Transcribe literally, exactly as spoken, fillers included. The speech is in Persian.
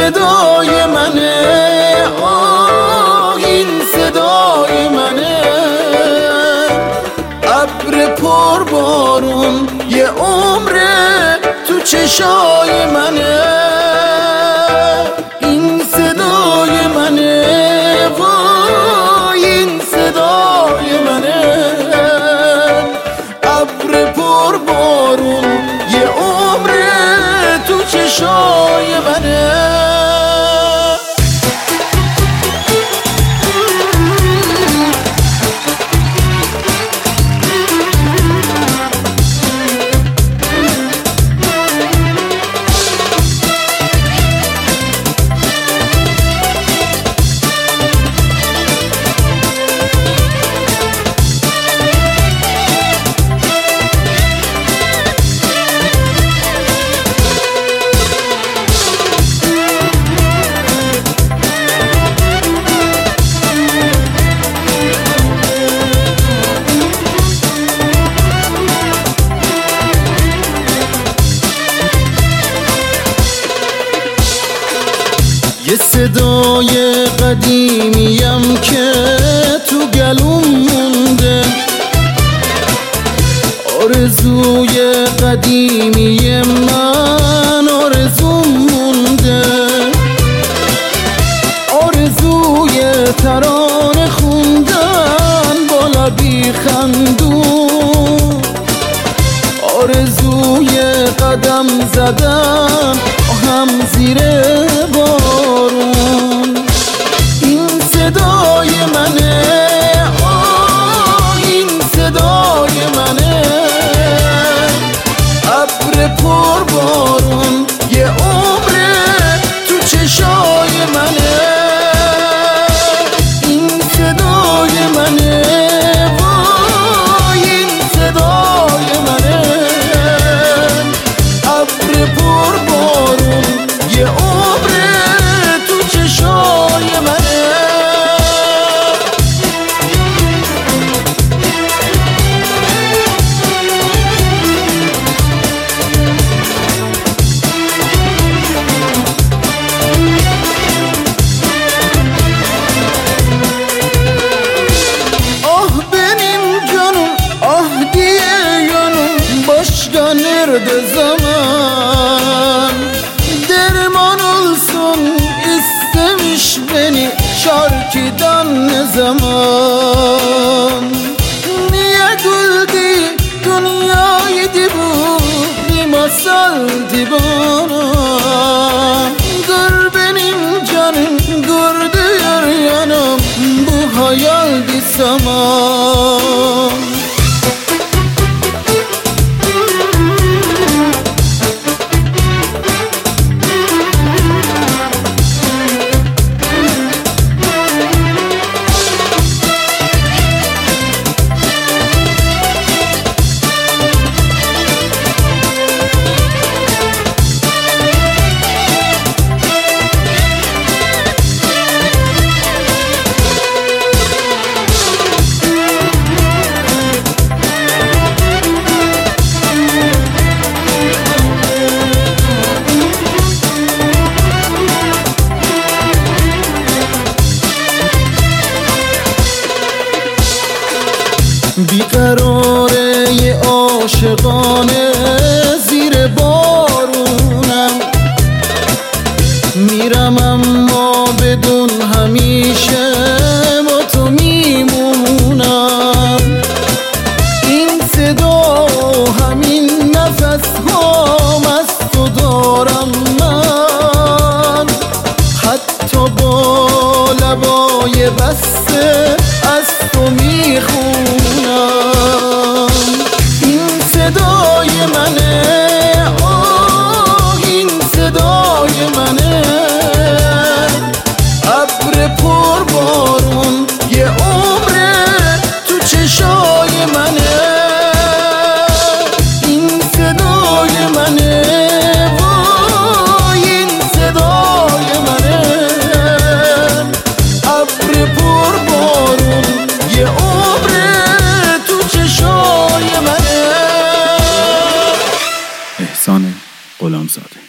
صدای منه، آه این صدای منه. ابر پر بارون یه عمره تو چشای منه. این صدای منه، وای این صدای منه. ابر پر بارون یه عمره تو چشای منه. یه صدای قدیمیم که تو گلوم مونده، آرزوی قدیمی من آرزوم مونده. آرزوی ترانه خوندن با لبی خندون، آرزوی قدم زدن هم زیر بارون. این صدای منه، آه این صدای منه. ابر پر بارون یه عمره تو چشای منه. این صدای منه، وای این صدای منه. ابر پر بارون یه عمره تو چشای منه. آه benim canım, ah diye yanım, başka nerede zaman? Derman olsun istemiş beni şarkıdan ne zaman? Niye güldü dünyaydı bu, bir masaldı bana. Gör benim canım, gör diyor yanım, bu hayaldi zaman. بیقراره یه عاشقانه زیر بارونم، میرم اما بدون همیشه با تو میمونم. این صدا همین نفس هام از تو دارم من، حتی با لبای بسته از تو میخونم. این صدای منه، آه این صدای منه. ابر پر بارون یه عمره تو چشای منه. این صدای منه، وای این صدای منه. ابر پر بارون یه عمره تو چشای منه. احسان غلامزاده.